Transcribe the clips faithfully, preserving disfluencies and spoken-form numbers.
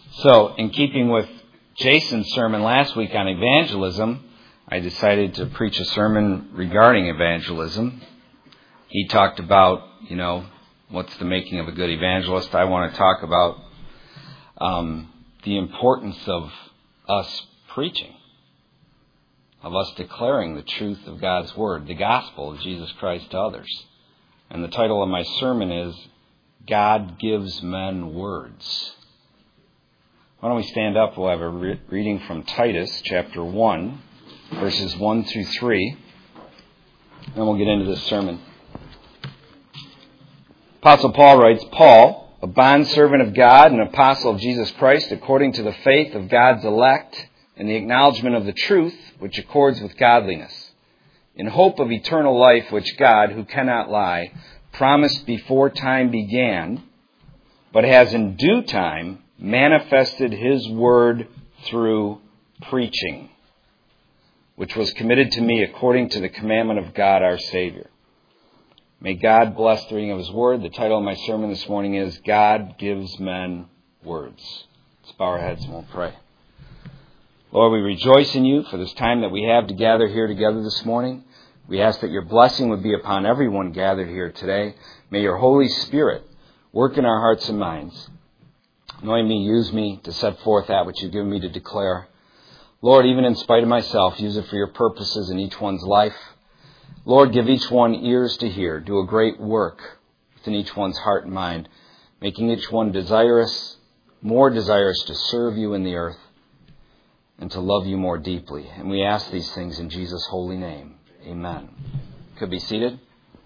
So, in keeping with Jason's sermon last week on evangelism, I decided to preach a sermon regarding evangelism. He talked about, you know, what's the making of a good evangelist. I want to talk about um, the importance of us preaching, of us declaring the truth of God's Word, the gospel of Jesus Christ to others. And the title of my sermon is, God Gives Men Words. Why don't we stand up? We'll have a re- reading from Titus chapter one, verses one through three. Then we'll get into this sermon. Apostle Paul writes, Paul, a bondservant of God and apostle of Jesus Christ, according to the faith of God's elect and the acknowledgement of the truth which accords with godliness, in hope of eternal life which God, who cannot lie, promised before time began, but has in due time manifested His word through preaching, which was committed to me according to the commandment of God our Savior. May God bless the reading of His word. The title of my sermon this morning is, God Gives Men Words. Let's bow our heads and we'll pray. Lord, we rejoice in You for this time that we have to gather here together this morning. We ask that Your blessing would be upon everyone gathered here today. May Your Holy Spirit work in our hearts and minds. Anoint me, use me to set forth that which You've given me to declare. Lord, even in spite of myself, use it for Your purposes in each one's life. Lord, give each one ears to hear. Do a great work within each one's heart and mind, making each one desirous, more desirous to serve You in the earth and to love You more deeply. And we ask these things in Jesus' holy name. Amen. Could be seated.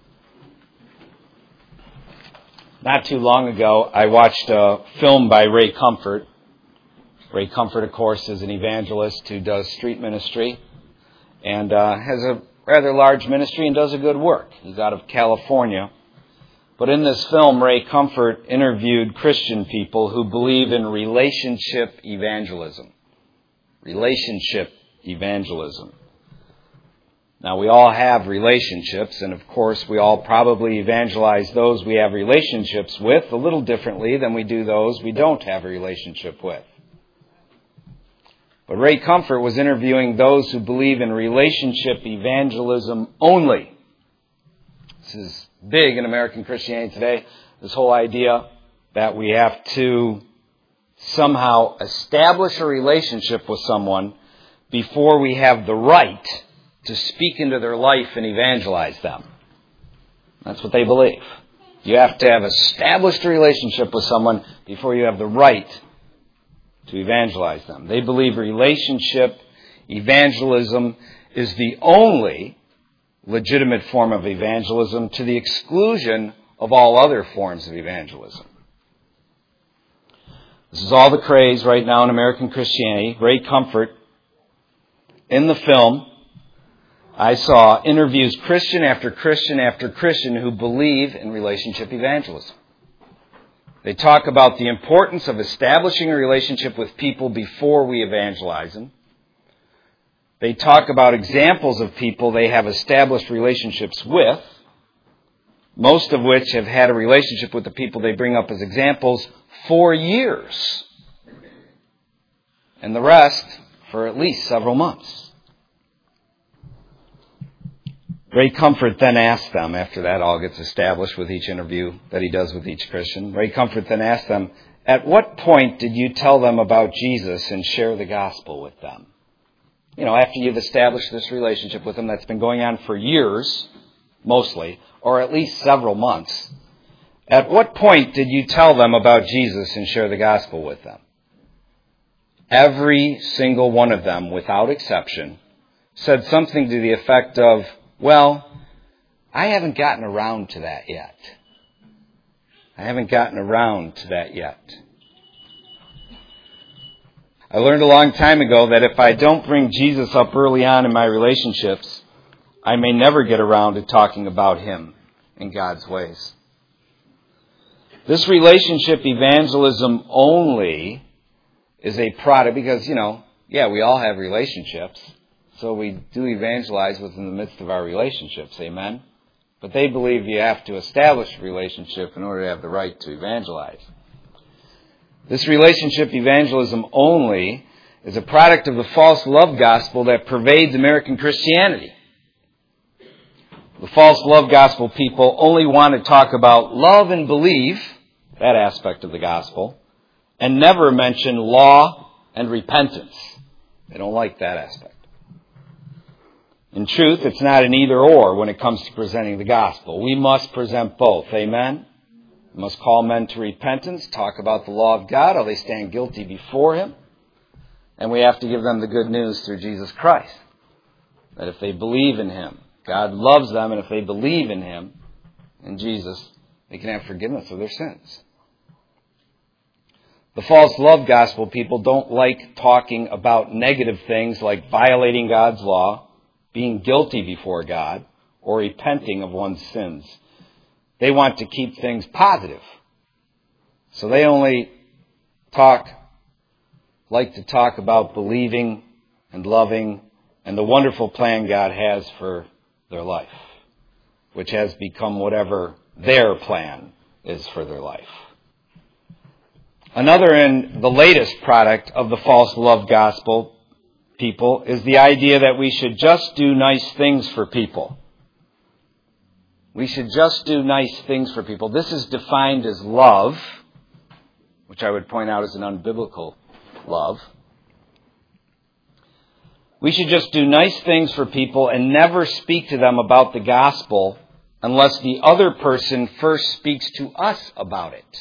Not too long ago, I watched a film by Ray Comfort. Ray Comfort, of course, is an evangelist who does street ministry and uh, has a rather large ministry and does a good work. He's out of California. But in this film, Ray Comfort interviewed Christian people who believe in relationship evangelism. Relationship evangelism. Now, we all have relationships, and of course, we all probably evangelize those we have relationships with a little differently than we do those we don't have a relationship with. But Ray Comfort was interviewing those who believe in relationship evangelism only. This is big in American Christianity today, this whole idea that we have to somehow establish a relationship with someone before we have the right to speak into their life and evangelize them. That's what they believe. You have to have established a relationship with someone before you have the right to evangelize them. They believe relationship evangelism is the only legitimate form of evangelism, to the exclusion of all other forms of evangelism. This is all the craze right now in American Christianity. Ray Comfort, in the film, I saw interviews Christian after Christian after Christian who believe in relationship evangelism. They talk about the importance of establishing a relationship with people before we evangelize them. They talk about examples of people they have established relationships with, most of which have had a relationship with the people they bring up as examples for years, and the rest for at least several months. Ray Comfort then asked them, after that all gets established with each interview that he does with each Christian, Ray Comfort then asked them, at what point did you tell them about Jesus and share the gospel with them? You know, after you've established this relationship with them that's been going on for years, mostly, or at least several months, at what point did you tell them about Jesus and share the gospel with them? Every single one of them, without exception, said something to the effect of, well, I haven't gotten around to that yet. I haven't gotten around to that yet. I learned a long time ago that if I don't bring Jesus up early on in my relationships, I may never get around to talking about Him and God's ways. This relationship evangelism only is a product because, you know, yeah, we all have relationships. So we do evangelize within the midst of our relationships, amen? But they believe you have to establish a relationship in order to have the right to evangelize. This relationship evangelism only is a product of the false love gospel that pervades American Christianity. The false love gospel people only want to talk about love and believe, that aspect of the gospel, and never mention law and repentance. They don't like that aspect. In truth, it's not an either or when it comes to presenting the gospel. We must present both. Amen? We must call men to repentance, talk about the law of God, how they stand guilty before Him. And we have to give them the good news through Jesus Christ. That if they believe in Him, God loves them, and if they believe in Him, in Jesus, they can have forgiveness of their sins. The false love gospel people don't like talking about negative things like violating God's law, being guilty before God, or repenting of one's sins. They want to keep things positive. So they only talk, like to talk about believing and loving and the wonderful plan God has for their life, which has become whatever their plan is for their life. Another and the latest product of the false love gospel people is the idea that we should just do nice things for people. We should just do nice things for people. This is defined as love, which I would point out is an unbiblical love. We should just do nice things for people and never speak to them about the gospel unless the other person first speaks to us about it.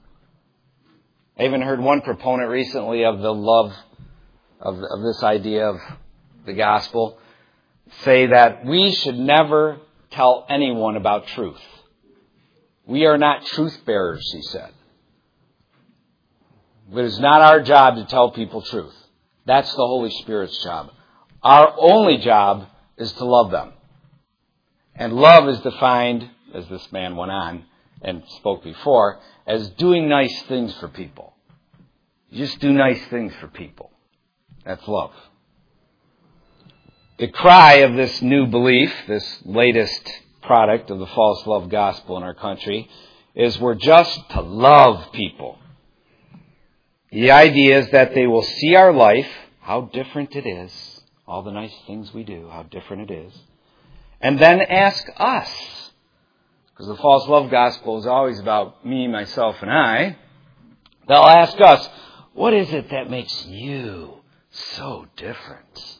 I even heard one proponent recently of the love of, of this idea of the gospel say that we should never tell anyone about truth. We are not truth bearers, he said. It is not our job to tell people truth. That's the Holy Spirit's job. Our only job is to love them. And love is defined, as this man went on and spoke before, as doing nice things for people. You just do nice things for people. That's love. The cry of this new belief, this latest product of the false love gospel in our country, is we're just to love people. The idea is that they will see our life, how different it is, all the nice things we do, how different it is, and then ask us. Because the false love gospel is always about me, myself, and I. They'll ask us, what is it that makes you so different?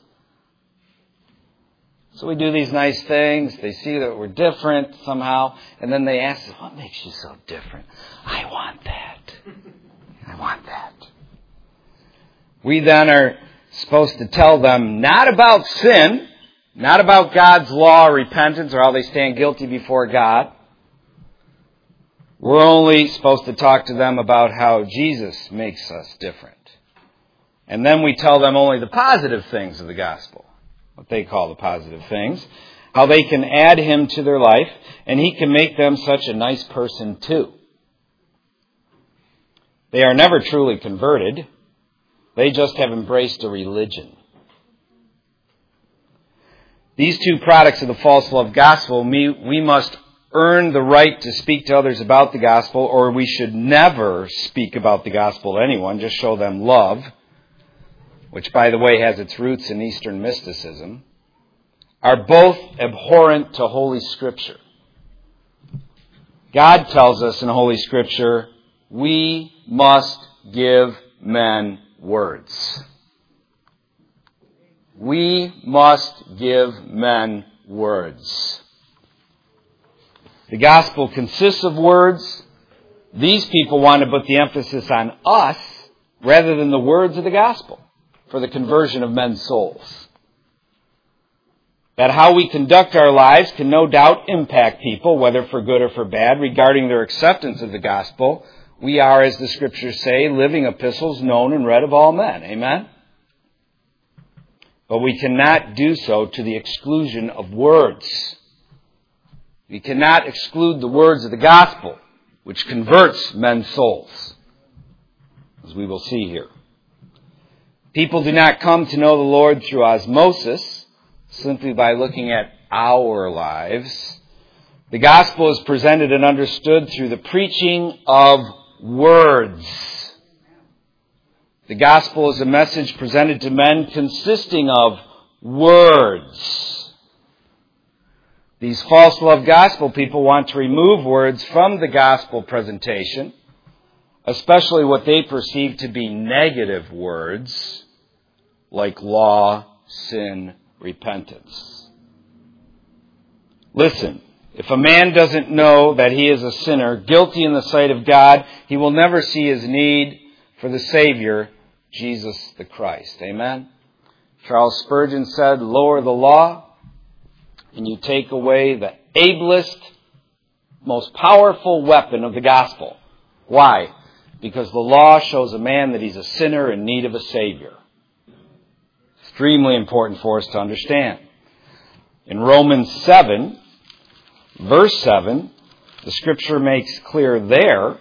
So we do these nice things. They see that we're different somehow. And then they ask us, what makes you so different? I want that. I want that. We then are supposed to tell them not about sin, not about God's law or repentance or how they stand guilty before God. We're only supposed to talk to them about how Jesus makes us different. And then we tell them only the positive things of the gospel, what they call the positive things, how they can add Him to their life, and He can make them such a nice person too. They are never truly converted. They just have embraced a religion. These two products of the false love gospel, we must earn the right to speak to others about the gospel, or we should never speak about the gospel to anyone, just show them love, which, by the way, has its roots in Eastern mysticism, are both abhorrent to Holy Scripture. God tells us in Holy Scripture, we must give men words. We must give men words. The gospel consists of words. These people want to put the emphasis on us rather than the words of the gospel for the conversion of men's souls. That how we conduct our lives can no doubt impact people, whether for good or for bad, regarding their acceptance of the gospel. We are, as the Scriptures say, living epistles known and read of all men. Amen? But we cannot do so to the exclusion of words. We cannot exclude the words of the gospel, which converts men's souls, as we will see here. People do not come to know the Lord through osmosis, simply by looking at our lives. The gospel is presented and understood through the preaching of words. The gospel is a message presented to men consisting of words. These false love gospel people want to remove words from the gospel presentation, especially what they perceive to be negative words, like law, sin, repentance. Listen, if a man doesn't know that he is a sinner, guilty in the sight of God, he will never see his need for the Savior, Jesus the Christ. Amen? Charles Spurgeon said, lower the law, and you take away the ablest, most powerful weapon of the gospel. Why? Because the law shows a man that he's a sinner in need of a Savior. Extremely important for us to understand. In Romans seven, verse seven, the Scripture makes clear there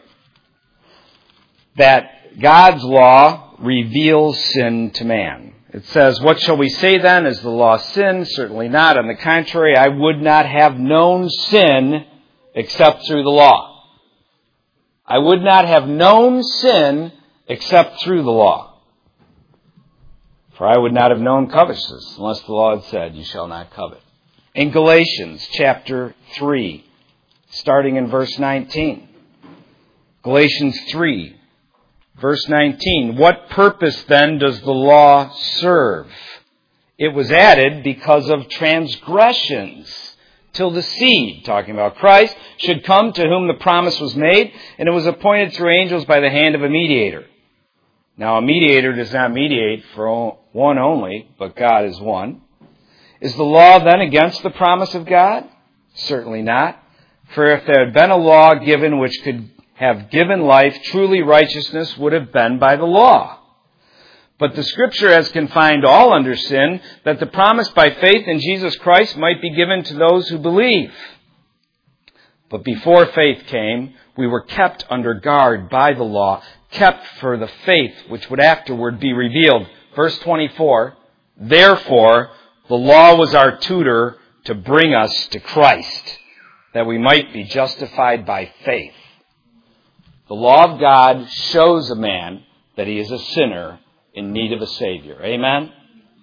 that God's law reveals sin to man. It says, what shall we say then? Is the law sin? Certainly not. On the contrary, I would not have known sin except through the law. I would not have known sin except through the law. For I would not have known covetousness unless the law had said, you shall not covet. In Galatians chapter three, starting in verse nineteen. Galatians three, verse nineteen. What purpose then does the law serve? It was added because of transgressions, till the seed, talking about Christ, should come to whom the promise was made, and it was appointed through angels by the hand of a mediator. Now a mediator does not mediate for one only, but God is one. Is the law then against the promise of God? Certainly not. For if there had been a law given which could have given life, truly righteousness would have been by the law. But the Scripture has confined all under sin, that the promise by faith in Jesus Christ might be given to those who believe. But before faith came, we were kept under guard by the law, kept for the faith which would afterward be revealed. Verse twenty-four, therefore, the law was our tutor to bring us to Christ, that we might be justified by faith. The law of God shows a man that he is a sinner in need of a Savior. Amen?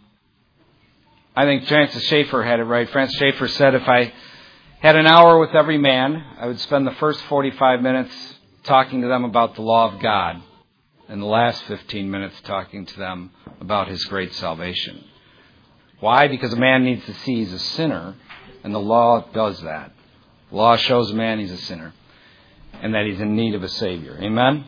I think Francis Schaeffer had it right. Francis Schaeffer said, if I had an hour with every man, I would spend the first forty-five minutes talking to them about the law of God, and the last fifteen minutes talking to them about His great salvation. Why? Because a man needs to see he's a sinner, and the law does that. The law shows a man he's a sinner, and that he's in need of a Savior. Amen?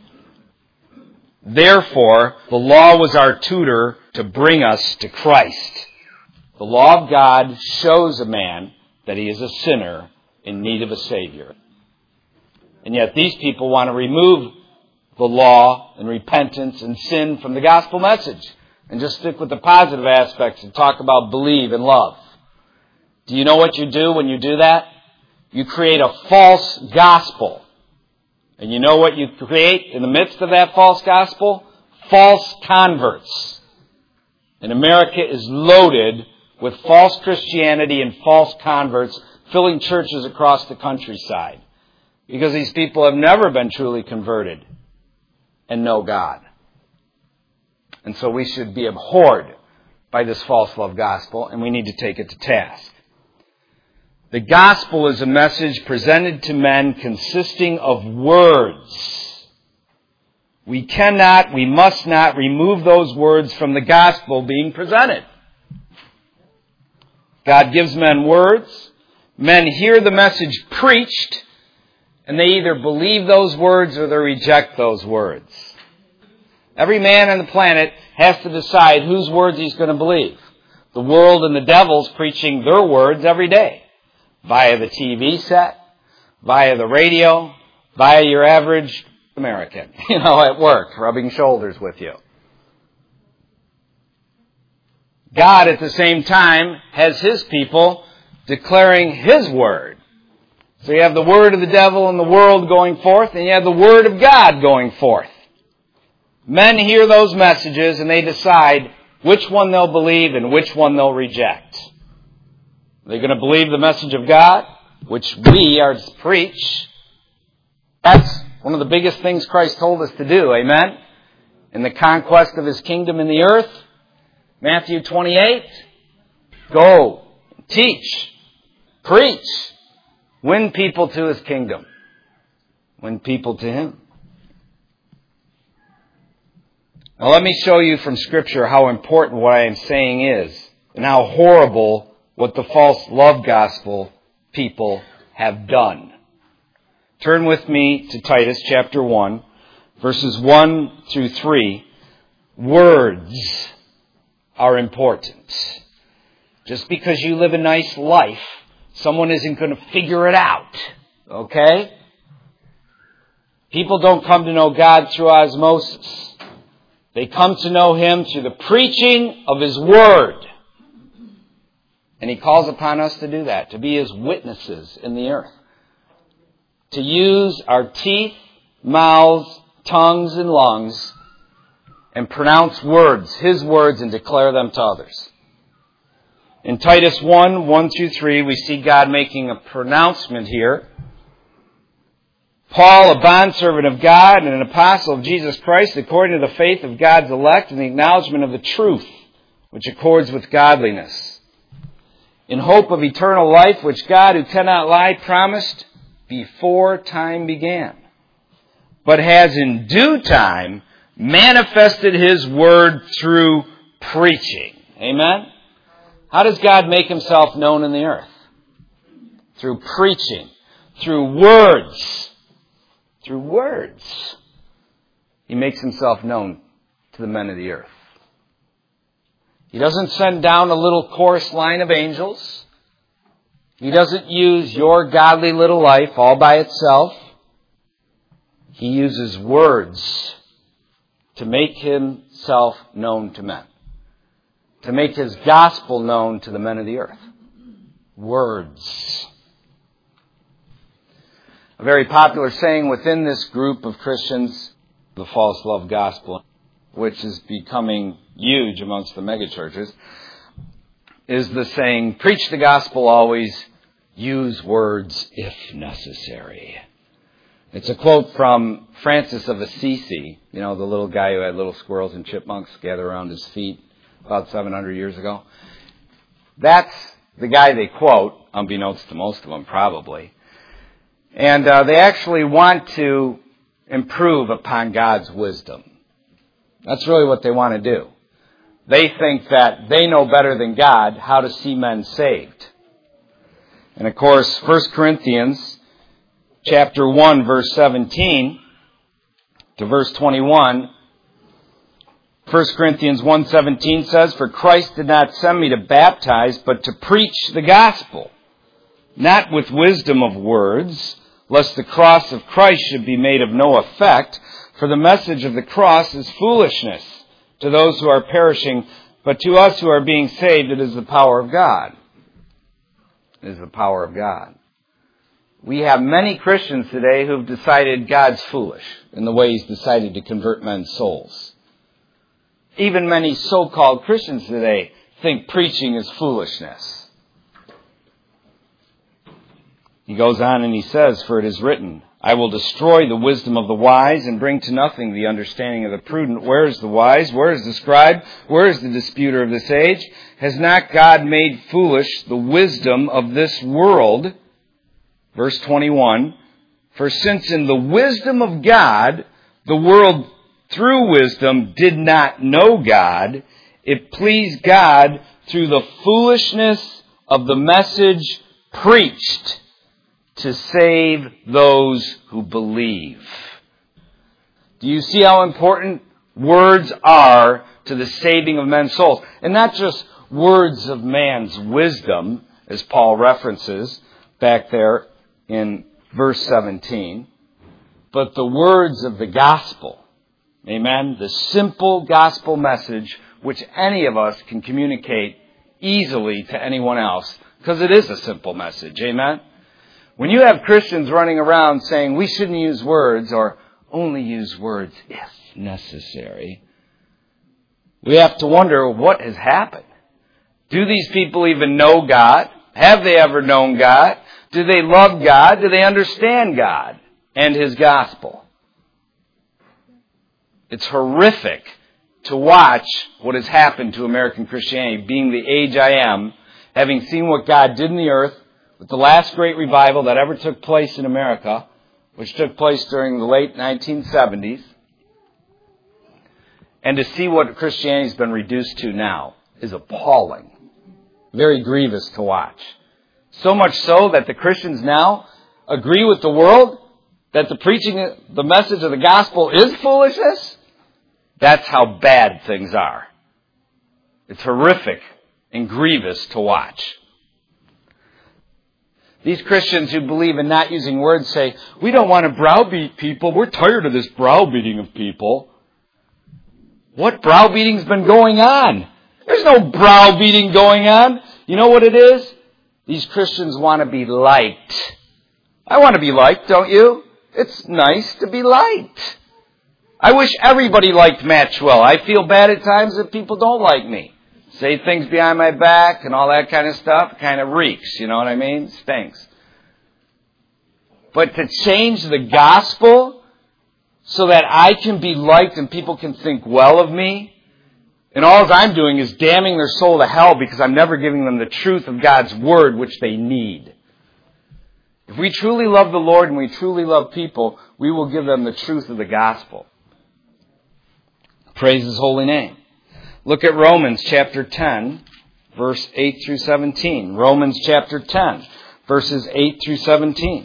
Therefore, the law was our tutor to bring us to Christ. The law of God shows a man that he is a sinner in need of a Savior. And yet these people want to remove the law and repentance and sin from the gospel message and just stick with the positive aspects and talk about believe and love. Do you know what you do when you do that? You create a false gospel. And you know what you create in the midst of that false gospel? False converts. And America is loaded with false Christianity and false converts filling churches across the countryside. Because these people have never been truly converted and know God. And so we should be abhorred by this false love gospel, and we need to take it to task. The gospel is a message presented to men consisting of words. We cannot, we must not remove those words from the gospel being presented. God gives men words. Men hear the message preached, and they either believe those words or they reject those words. Every man on the planet has to decide whose words he's going to believe. The world and the devil's preaching their words every day. Via the T V set, via the radio, via your average American, you know, at work, rubbing shoulders with you. God, at the same time, has His people declaring His word. So you have the word of the devil and the world going forth, and you have the word of God going forth. Men hear those messages and they decide which one they'll believe and which one they'll reject. Are they going to believe the message of God, which we are to preach? That's one of the biggest things Christ told us to do, amen? in the conquest of His kingdom in the earth. Matthew twenty-eight. Go, teach, preach, win people to His kingdom. Win people to Him. Now let me show you from Scripture how important what I am saying is, and how horrible what the false love gospel people have done. Turn with me to Titus chapter one, verses one through three. Words are important. Just because you live a nice life, someone isn't going to figure it out. Okay? People don't come to know God through osmosis. They come to know Him through the preaching of His Word. And He calls upon us to do that, to be His witnesses in the earth. To use our teeth, mouths, tongues, and lungs, and pronounce words, His words, and declare them to others. In Titus one, one through three, we see God making a pronouncement here. Paul, a bondservant of God and an apostle of Jesus Christ, according to the faith of God's elect and the acknowledgement of the truth, which accords with godliness, in hope of eternal life, which God, who cannot lie, promised before time began, but has in due time manifested His word through preaching. Amen? How does God make Himself known in the earth? Through preaching. Through words. Through words. He makes Himself known to the men of the earth. He doesn't send down a little chorus line of angels. He doesn't use your godly little life all by itself. He uses words to make Himself known to men. To make His gospel known to the men of the earth. Words. A very popular saying within this group of Christians, the false love gospel, which is becoming huge amongst the megachurches, is the saying, preach the gospel always, use words if necessary. It's a quote from Francis of Assisi, you know, the little guy who had little squirrels and chipmunks gather around his feet about seven hundred years ago. That's the guy they quote, unbeknownst to most of them probably. And uh, they actually want to improve upon God's wisdom. That's really what they want to do. They think that they know better than God how to see men saved. And of course, First Corinthians chapter one, verse seventeen to verse twenty-one, First Corinthians one seventeen says, for Christ did not send me to baptize, but to preach the gospel, not with wisdom of words, lest the cross of Christ should be made of no effect, for the message of the cross is foolishness to those who are perishing, but to us who are being saved, it is the power of God. It is the power of God. We have many Christians today who've decided God's foolish in the way He's decided to convert men's souls. Even many so-called Christians today think preaching is foolishness. He goes on and he says, for it is written, I will destroy the wisdom of the wise and bring to nothing the understanding of the prudent. Where is the wise? Where is the scribe? Where is the disputer of this age? Has not God made foolish the wisdom of this world? Verse twenty-one, for since in the wisdom of God, the world through wisdom did not know God, it pleased God through the foolishness of the message preached to save those who believe. Do you see how important words are to the saving of men's souls? And not just words of man's wisdom, as Paul references back there in verse seventeen, but the words of the gospel. Amen? The simple gospel message which any of us can communicate easily to anyone else, because it is a simple message. Amen? When you have Christians running around saying we shouldn't use words or only use words if necessary, we have to wonder what has happened. Do these people even know God? Have they ever known God? Do they love God? Do they understand God and His gospel? It's horrific to watch what has happened to American Christianity, being the age I am, having seen what God did in the earth with the last great revival that ever took place in America, which took place during the late nineteen seventies, and to see what Christianity has been reduced to now is appalling. Very grievous to watch. So much so that the Christians now agree with the world that the preaching, the message of the gospel is foolishness. That's how bad things are. It's horrific and grievous to watch. These Christians who believe in not using words say, we don't want to browbeat people. We're tired of this browbeating of people. What browbeating's been going on? There's no browbeating going on. You know what it is? These Christians want to be liked. I want to be liked, don't you? It's nice to be liked. I wish everybody liked Maxwell. I feel bad at times that people don't like me. Say things behind my back and all that kind of stuff. It kind of reeks, you know what I mean? Stinks. But to change the gospel so that I can be liked and people can think well of me, and all I'm doing is damning their soul to hell because I'm never giving them the truth of God's word, which they need. If we truly love the Lord and we truly love people, we will give them the truth of the gospel. Praise His holy name. Look at Romans chapter ten, verse eight through seventeen. Romans chapter ten, verses eight through seventeen.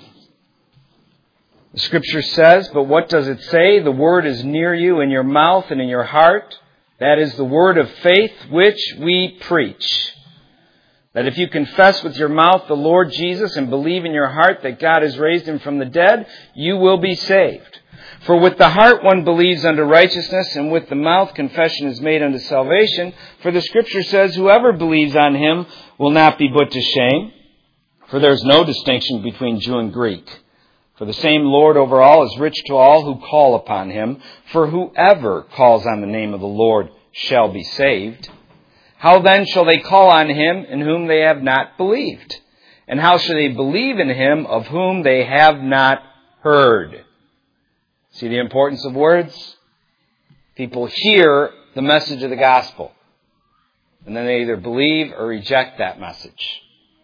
The scripture says, but what does it say? The word is near you in your mouth and in your heart. That is the word of faith which we preach. That if you confess with your mouth the Lord Jesus and believe in your heart that God has raised Him from the dead, you will be saved. For with the heart one believes unto righteousness, and with the mouth confession is made unto salvation. For the scripture says, whoever believes on Him will not be put to shame. For there is no distinction between Jew and Greek. For the same Lord over all is rich to all who call upon Him. For whoever calls on the name of the Lord shall be saved. How then shall they call on Him in whom they have not believed? And how shall they believe in Him of whom they have not heard? See the importance of words? People hear the message of the gospel, and then they either believe or reject that message.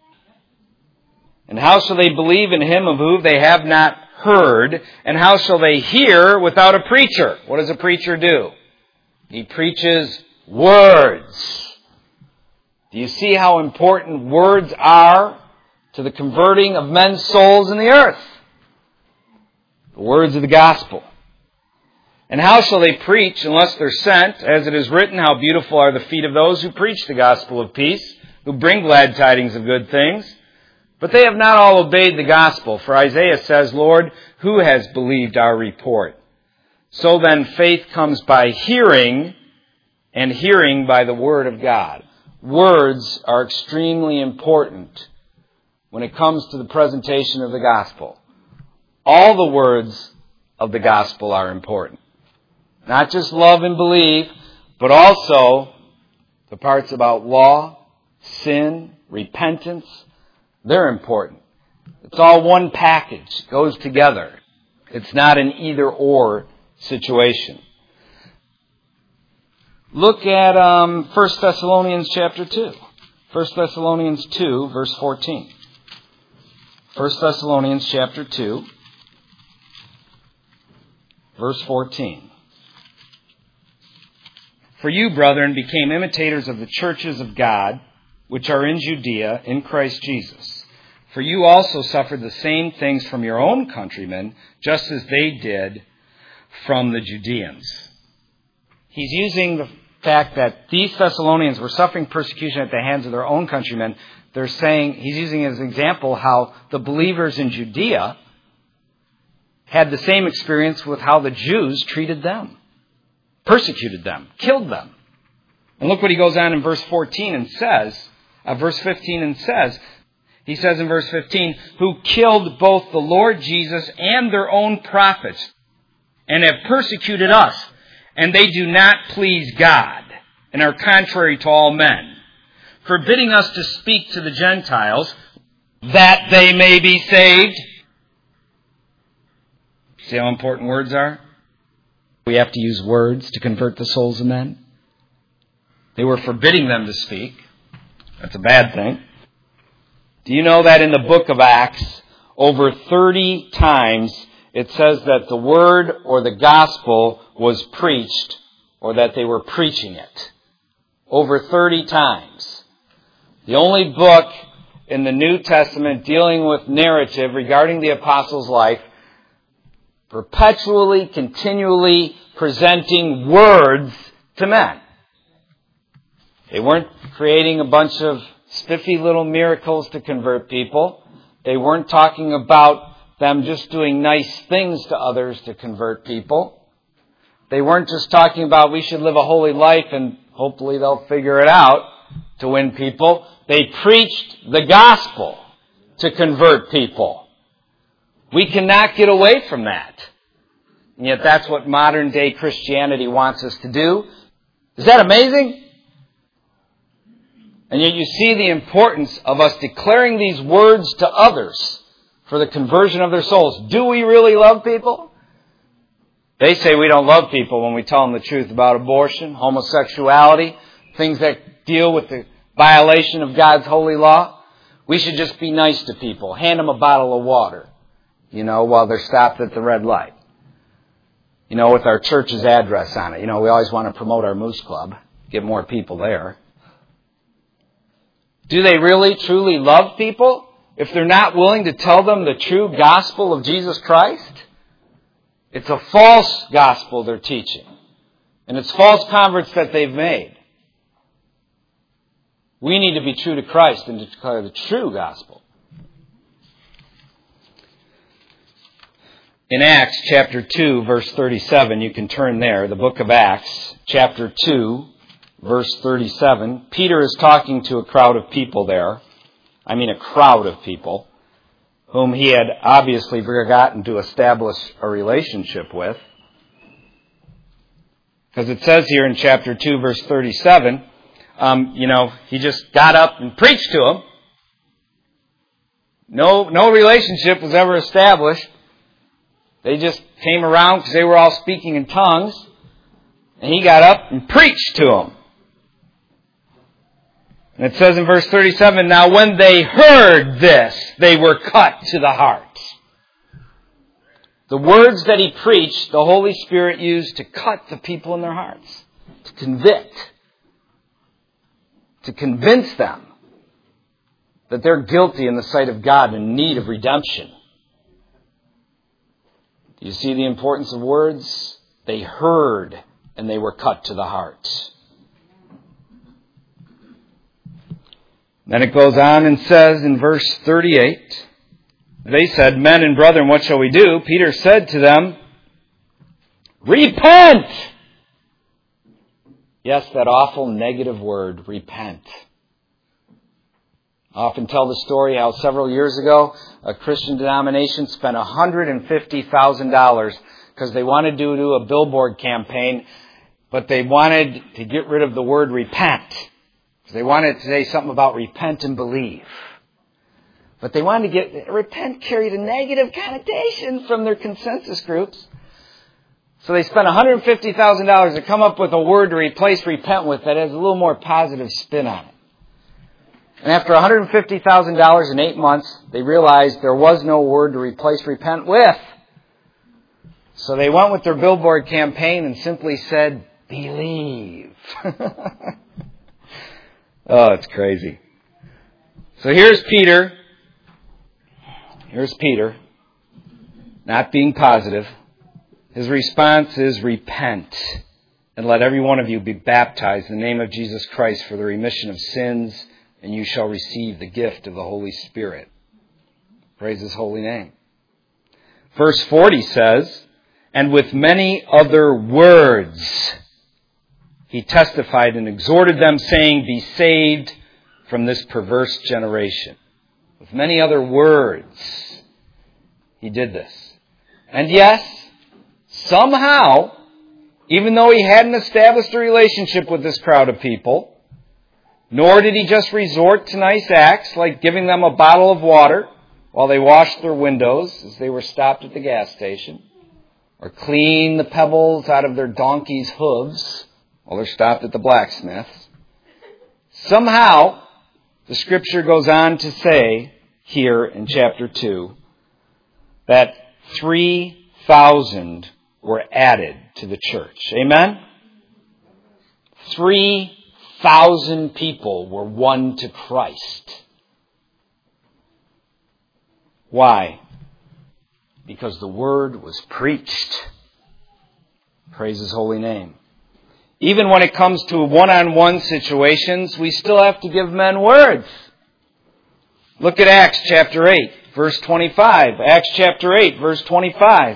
And how shall they believe in Him of whom they have not heard? And how shall they hear without a preacher? What does a preacher do? He preaches words. Do you see how important words are to the converting of men's souls in the earth? The words of the gospel. And how shall they preach unless they're sent? As it is written, how beautiful are the feet of those who preach the gospel of peace, who bring glad tidings of good things. But they have not all obeyed the gospel. For Isaiah says, Lord, who has believed our report? So then faith comes by hearing, and hearing by the word of God. Words are extremely important when it comes to the presentation of the gospel. All the words of the gospel are important. Not just love and believe, but also the parts about law, sin, repentance. They're important. It's all one package. It goes together. It's not an either-or situation. Look at um, First Thessalonians chapter two. First Thessalonians two, verse fourteen. First Thessalonians chapter two, verse fourteen. For you, brethren, became imitators of the churches of God, which are in Judea, in Christ Jesus. For you also suffered the same things from your own countrymen, just as they did from the Judeans. He's using the fact that these Thessalonians were suffering persecution at the hands of their own countrymen. They're saying, he's using as an example how the believers in Judea had the same experience with how the Jews treated them, persecuted them, killed them. And look what he goes on in verse fourteen and says, uh, verse fifteen and says, he says in verse fifteen, who killed both the Lord Jesus and their own prophets, and have persecuted us, and they do not please God, and are contrary to all men, forbidding us to speak to the Gentiles, that they may be saved. See how important words are? We have to use words to convert the souls of men. They were forbidding them to speak. That's a bad thing. Do you know that in the book of Acts, over thirty times it says that the word or the gospel was preached, or that they were preaching it? Over thirty times. The only book in the New Testament dealing with narrative regarding the apostles' life, perpetually, continually presenting words to men. They weren't creating a bunch of spiffy little miracles to convert people. They weren't talking about them just doing nice things to others to convert people. They weren't just talking about we should live a holy life and hopefully they'll figure it out to win people. They preached the gospel to convert people. We cannot get away from that. And yet that's what modern day Christianity wants us to do. Is that amazing? And yet you see the importance of us declaring these words to others for the conversion of their souls. Do we really love people? They say we don't love people when we tell them the truth about abortion, homosexuality, things that deal with the violation of God's holy law. We should just be nice to people. Hand them a bottle of water, you know, while they're stopped at the red light. You know, with our church's address on it. You know, we always want to promote our Moose Club, get more people there. Do they really, truly love people if they're not willing to tell them the true gospel of Jesus Christ? It's a false gospel they're teaching. And it's false converts that they've made. We need to be true to Christ and to declare the true gospel. In Acts chapter two, verse thirty-seven, you can turn there, the book of Acts, chapter two, verse thirty-seven, Peter is talking to a crowd of people there. I mean a crowd of people whom he had obviously forgotten to establish a relationship with. Because it says here in chapter two, verse thirty-seven, um, you know, he just got up and preached to them. No, no relationship was ever established. They just came around because they were all speaking in tongues. And he got up and preached to them. And it says in verse thirty-seven, now when they heard this, they were cut to the heart. The words that he preached, the Holy Spirit used to cut the people in their hearts, to convict, to convince them that they're guilty in the sight of God and in need of redemption. Do you see the importance of words? They heard and they were cut to the heart. Then it goes on and says in verse thirty-eight, they said, men and brethren, what shall we do? Peter said to them, repent! Yes, that awful negative word, repent. I often tell the story how several years ago, a Christian denomination spent one hundred fifty thousand dollars because they wanted to do a billboard campaign, but they wanted to get rid of the word repent. They wanted to say something about repent and believe. But they wanted to get, repent carried a negative connotation from their consensus groups. So they spent one hundred fifty thousand dollars to come up with a word to replace repent with that has a little more positive spin on it. And after one hundred fifty thousand dollars in eight months, they realized there was no word to replace repent with. So they went with their billboard campaign and simply said, believe. Oh, it's crazy. So here's Peter. Here's Peter, not being positive. His response is repent and let every one of you be baptized in the name of Jesus Christ for the remission of sins, and you shall receive the gift of the Holy Spirit. Praise His holy name. Verse forty says, and with many other words he testified and exhorted them, saying, be saved from this perverse generation. With many other words, he did this. And yes, somehow, even though he hadn't established a relationship with this crowd of people, nor did he just resort to nice acts like giving them a bottle of water while they washed their windows as they were stopped at the gas station, or clean the pebbles out of their donkeys' hooves while they're stopped at the blacksmith's. Somehow, the Scripture goes on to say here in chapter two that three thousand were added to the church. Amen? three thousand people were won to Christ. Why? Because the Word was preached. Praise His holy name. Even when it comes to one-on-one situations, we still have to give men words. Look at Acts chapter eight, verse twenty-five. Acts chapter eight, verse twenty-five.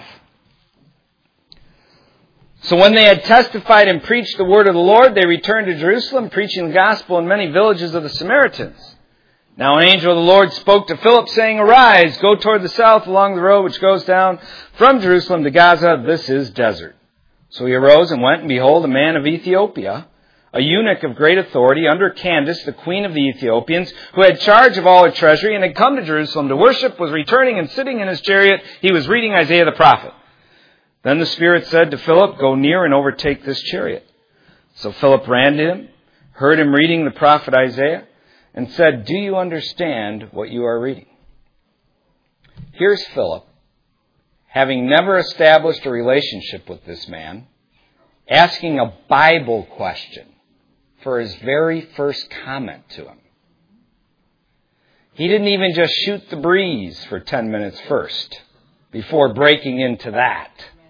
So when they had testified and preached the word of the Lord, they returned to Jerusalem, preaching the gospel in many villages of the Samaritans. Now an angel of the Lord spoke to Philip, saying, Arise, go toward the south along the road which goes down from Jerusalem to Gaza. This is desert. So he arose and went, and behold, a man of Ethiopia, a eunuch of great authority, under Candace, the queen of the Ethiopians, who had charge of all her treasury, and had come to Jerusalem to worship, was returning, and sitting in his chariot, he was reading Isaiah the prophet. Then the Spirit said to Philip, Go near and overtake this chariot. So Philip ran to him, heard him reading the prophet Isaiah, and said, Do you understand what you are reading? Here's Philip, having never established a relationship with this man, asking a Bible question for his very first comment to him. He didn't even just shoot the breeze for ten minutes first, before breaking into that.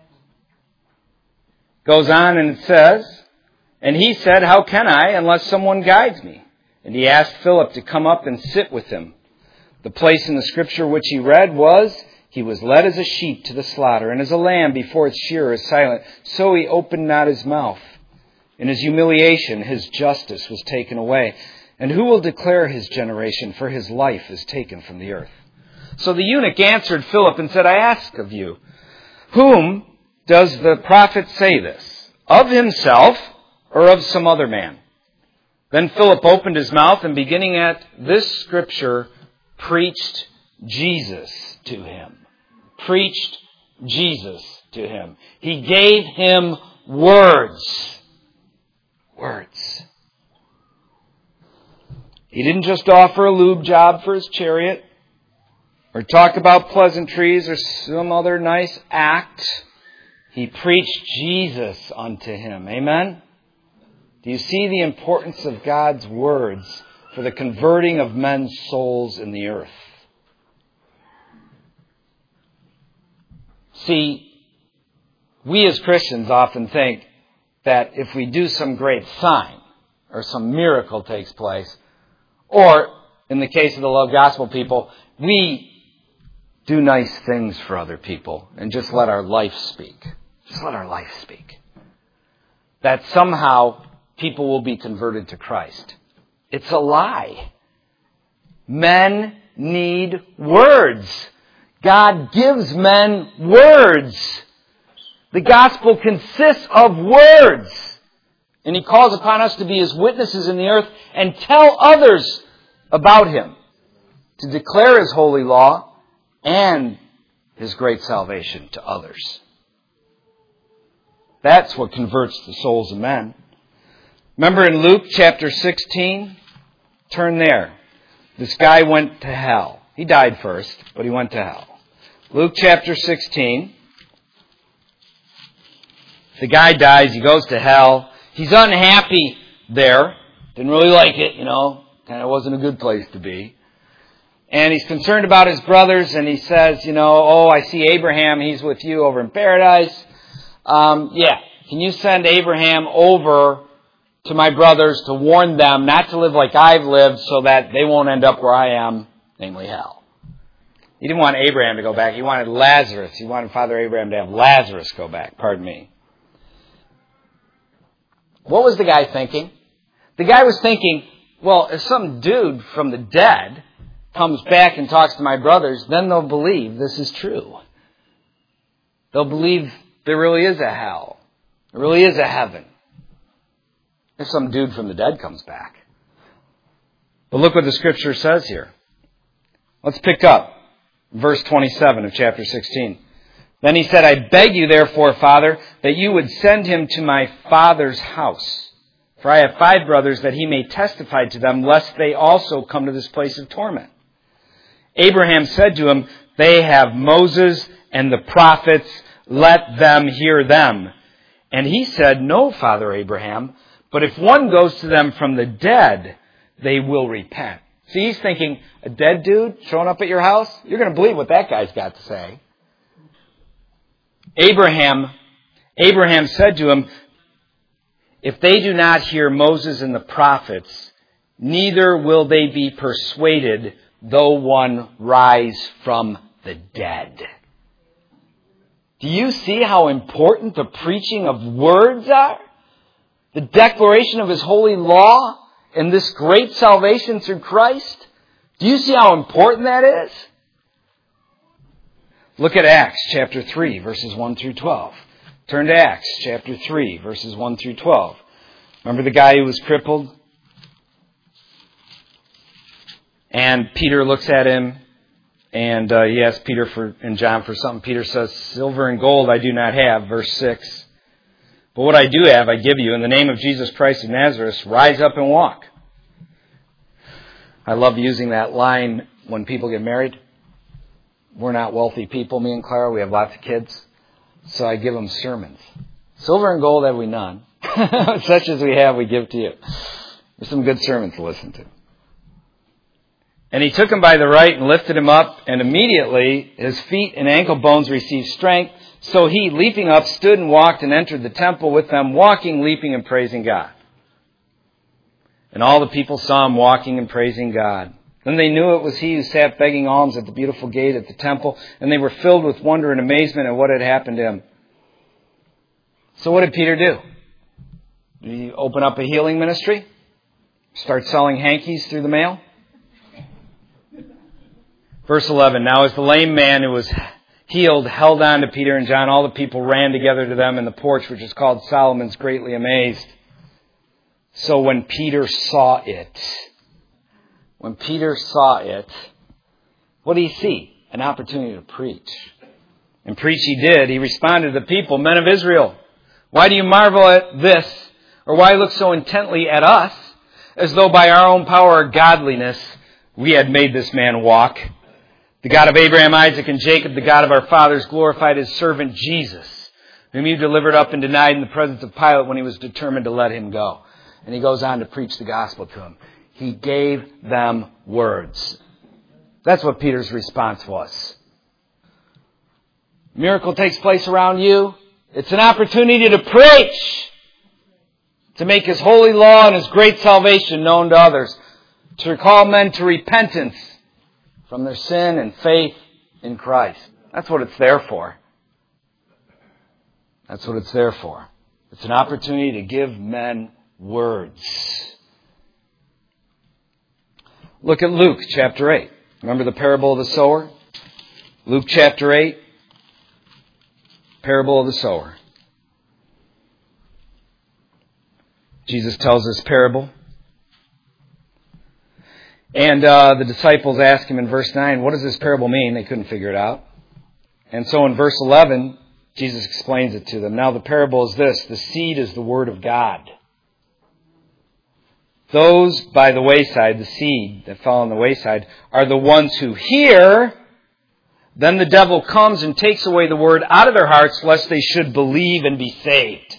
Goes on and it says, And he said, How can I unless someone guides me? And he asked Philip to come up and sit with him. The place in the Scripture which he read was, He was led as a sheep to the slaughter, and as a lamb before its shearer is silent, so he opened not his mouth. In his humiliation, his justice was taken away. And who will declare his generation? For his life is taken from the earth. So the eunuch answered Philip and said, I ask of you, whom does the prophet say this? Of himself or of some other man? Then Philip opened his mouth and beginning at this scripture, preached Jesus to him. Preached Jesus to him. He gave him words. Words. He didn't just offer a lube job for his chariot, or talk about pleasantries or some other nice act. He preached Jesus unto him. Amen? Do you see the importance of God's words for the converting of men's souls in the earth? See, we as Christians often think that if we do some great sign or some miracle takes place, or in the case of the Love Gospel people, we do nice things for other people and just let our life speak. Just let our life speak. That somehow people will be converted to Christ. It's a lie. Men need words. God gives men words. The gospel consists of words. And He calls upon us to be His witnesses in the earth and tell others about Him. To declare His holy law and His great salvation to others. That's what converts the souls of men. Remember in Luke chapter sixteen? Turn there. This guy went to hell. He died first, but he went to hell. Luke chapter sixteen. The guy dies. He goes to hell. He's unhappy there. Didn't really like it, you know. Kind of wasn't a good place to be. And he's concerned about his brothers, and he says, you know, oh, I see Abraham. He's with you over in paradise. Um, yeah, can you send Abraham over to my brothers to warn them not to live like I've lived so that they won't end up where I am, namely hell. He didn't want Abraham to go back. He wanted Lazarus. He wanted Father Abraham to have Lazarus go back. Pardon me. What was the guy thinking? The guy was thinking, well, if some dude from the dead comes back and talks to my brothers, then they'll believe this is true. They'll believe there really is a hell. There really is a heaven. If some dude from the dead comes back. But look what the Scripture says here. Let's pick up verse twenty-seven of chapter sixteen. Then he said, I beg you therefore, Father, that you would send him to my father's house. For I have five brothers, that he may testify to them, lest they also come to this place of torment. Abraham said to him, They have Moses and the prophets, let them hear them. And he said, No, Father Abraham, but if one goes to them from the dead, they will repent. See, he's thinking, a dead dude showing up at your house? You're going to believe what that guy's got to say. Abraham, Abraham said to him, If they do not hear Moses and the prophets, neither will they be persuaded, though one rise from the dead. Do you see how important the preaching of words are? The declaration of His holy law and this great salvation through Christ? Do you see how important that is? Look at Acts chapter three, verses one through twelve. Turn to Acts chapter three, verses one through twelve. Remember the guy who was crippled? And Peter looks at him, and uh, he asks Peter for, and John for something. Peter says, Silver and gold I do not have, verse six. But what I do have, I give you. In the name of Jesus Christ of Nazareth, rise up and walk. I love using that line when people get married. We're not wealthy people, me and Clara. We have lots of kids. So I give them sermons. Silver and gold have we none. Such as we have, we give to you. There's some good sermons to listen to. And he took him by the right and lifted him up, and immediately his feet and ankle bones received strength. So he, leaping up, stood and walked and entered the temple with them, walking, leaping, and praising God. And all the people saw him walking and praising God. Then they knew it was he who sat begging alms at the beautiful gate at the temple, and they were filled with wonder and amazement at what had happened to him. So what did Peter do? Did he open up a healing ministry? Start selling hankies through the mail? Verse eleven, Now as the lame man who was healed held on to Peter and John, all the people ran together to them in the porch, which is called Solomon's, greatly amazed. So when Peter saw it, when Peter saw it, what did he see? An opportunity to preach. And preach he did. He responded to the people, Men of Israel, why do you marvel at this? Or why look so intently at us, as though by our own power or godliness we had made this man walk? The God of Abraham, Isaac, and Jacob, the God of our fathers, glorified His servant Jesus, whom you delivered up and denied in the presence of Pilate when he was determined to let him go. And he goes on to preach the gospel to him. He gave them words. That's what Peter's response was. Miracle takes place around you. It's an opportunity to preach, to make His holy law and His great salvation known to others, to call men to repentance from their sin and faith in Christ. That's what it's there for. That's what it's there for. It's an opportunity to give men words. Look at Luke chapter eight. Remember the parable of the sower? Luke chapter eight, parable of the sower. Jesus tells this parable. And uh, the disciples ask Him in verse nine, what does this parable mean? They couldn't figure it out. And so in verse eleven, Jesus explains it to them. Now the parable is this. The seed is the word of God. Those by the wayside, the seed that fell on the wayside, are the ones who hear. Then the devil comes and takes away the word out of their hearts, lest they should believe and be saved.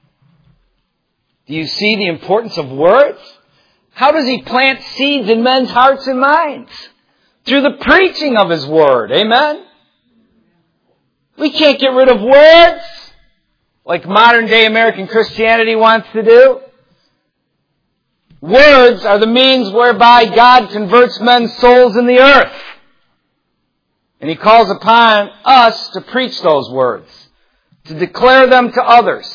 Do you see the importance of words? How does He plant seeds in men's hearts and minds? Through the preaching of His word. Amen? We can't get rid of words like modern day American Christianity wants to do. Words are the means whereby God converts men's souls in the earth. And He calls upon us to preach those words, to declare them to others.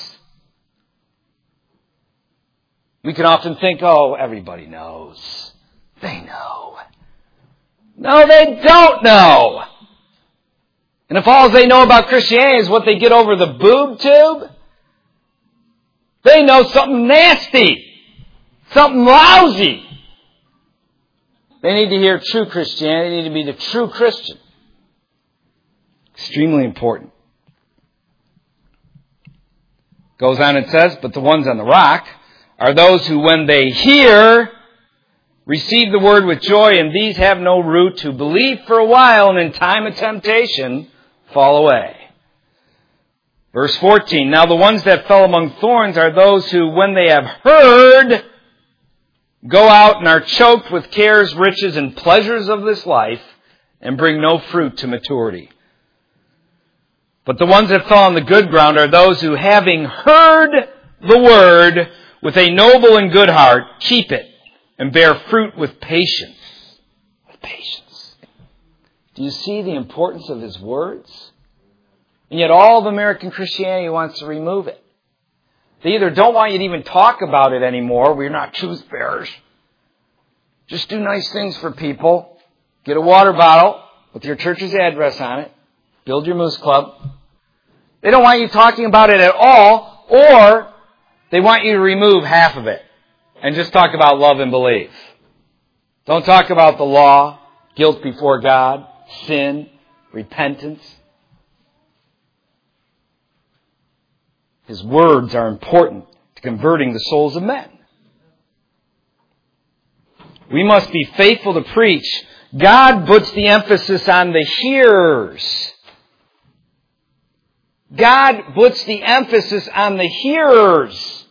We can often think, oh, everybody knows. They know. No, they don't know. And if all they know about Christianity is what they get over the boob tube, they know something nasty, something lousy. They need to hear true Christianity. They need to be the true Christian. Extremely important. Goes on and says, but the ones on the rock are those who, when they hear, receive the word with joy, and these have no root, who believe for a while, and in time of temptation fall away. Verse fourteen, now the ones that fell among thorns are those who, when they have heard, go out and are choked with cares, riches, and pleasures of this life, and bring no fruit to maturity. But the ones that fall on the good ground are those who, having heard the word with a noble and good heart, keep it and bear fruit with patience. With patience. Do you see the importance of his words? And yet all of American Christianity wants to remove it. They either don't want you to even talk about it anymore. We're not truth bearers. Just do nice things for people. Get a water bottle with your church's address on it. Build your moose club. They don't want you talking about it at all, or they want you to remove half of it and just talk about love and belief. Don't talk about the law, guilt before God, sin, repentance. His words are important to converting the souls of men. We must be faithful to preach. God puts the emphasis on the hearers. God puts the emphasis on the hearers.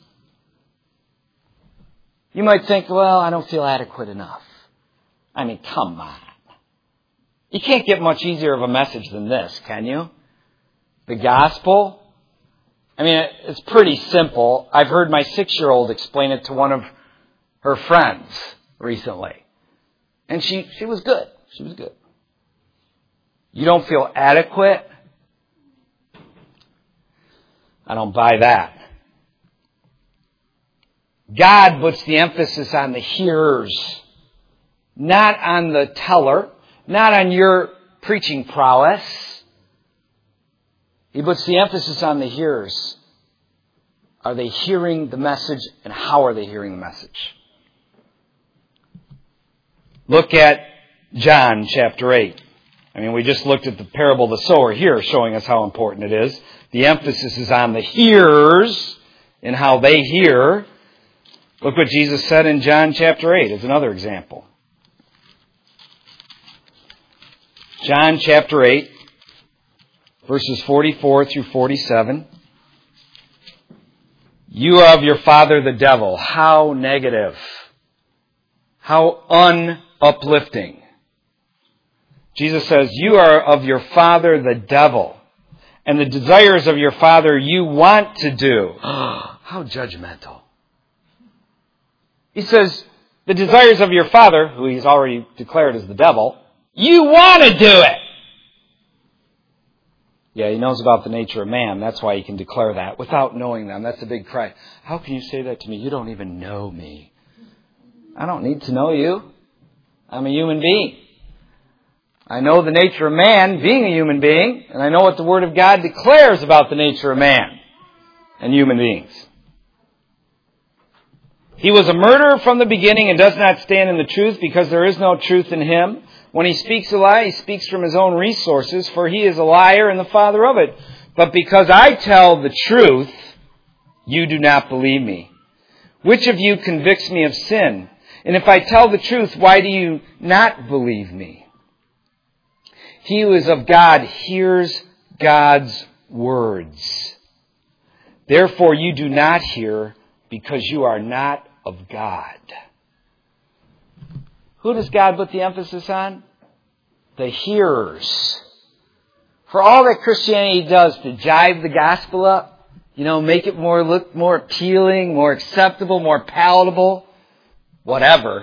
You might think, well, I don't feel adequate enough. I mean, come on. You can't get much easier of a message than this, can you? The gospel. I mean, it's pretty simple. I've heard my six-year-old explain it to one of her friends recently. And she, she was good. She was good. You don't feel adequate? I don't buy that. God puts the emphasis on the hearers, not on the teller, not on your preaching prowess. He puts the emphasis on the hearers. Are they hearing the message, and how are they hearing the message? Look at John chapter eight. I mean, we just looked at the parable of the sower here, showing us how important it is. The emphasis is on the hearers and how they hear. Look what Jesus said in John chapter eight as another example. John chapter eight, verses forty-four through forty-seven. You are of your father the devil. How negative. How unuplifting. Jesus says, you are of your father the devil, and the desires of your father you want to do. How judgmental. He says, the desires of your father, who he's already declared as the devil, you want to do it. Yeah, he knows about the nature of man. That's why he can declare that without knowing them. That's a big cry. How can you say that to me? You don't even know me. I don't need to know you. I'm a human being. I know the nature of man being a human being, and I know what the Word of God declares about the nature of man and human beings. He was a murderer from the beginning and does not stand in the truth because there is no truth in him. When he speaks a lie, he speaks from his own resources, for he is a liar and the father of it. But because I tell the truth, you do not believe me. Which of you convicts me of sin? And if I tell the truth, why do you not believe me? He who is of God hears God's words. Therefore you do not hear, because you are not of God. Who does God put the emphasis on? The hearers. For all that Christianity does to jive the gospel up, you know, make it more look more appealing, more acceptable, more palatable, whatever.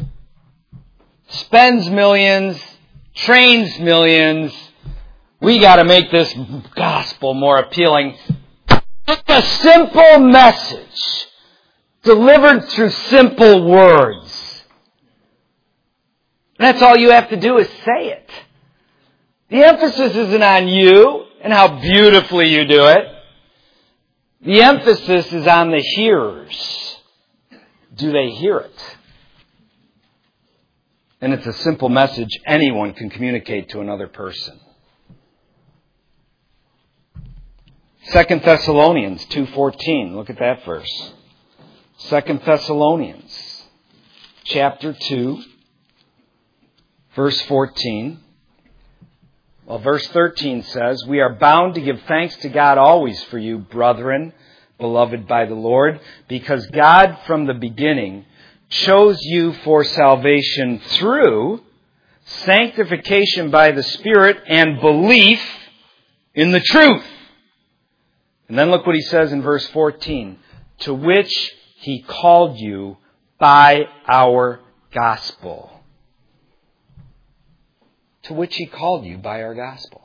Spends millions, trains millions. We got to make this gospel more appealing. A simple message delivered through simple words. That's all you have to do is say it. The emphasis isn't on you and how beautifully you do it. The emphasis is on the hearers. Do they hear it? And it's a simple message anyone can communicate to another person. Second Thessalonians two fourteen. Look at that verse. Second Thessalonians chapter two, verse fourteen. Well, verse thirteen says, "We are bound to give thanks to God always for you, brethren, beloved by the Lord, because God from the beginning chose you for salvation through sanctification by the Spirit and belief in the truth." And then look what he says in verse fourteen. "To which He called you by our gospel." To which He called you by our gospel.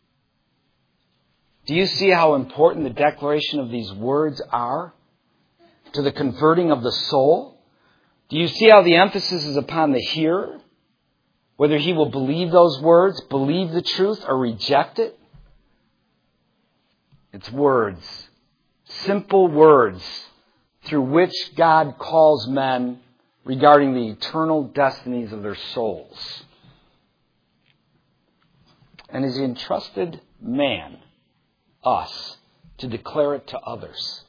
Do you see how important the declaration of these words are to the converting of the soul? Do you see how the emphasis is upon the hearer? Whether he will believe those words, believe the truth, or reject it? It's words. Simple words through which God calls men regarding the eternal destinies of their souls. And He's entrusted man, us, to declare it to others.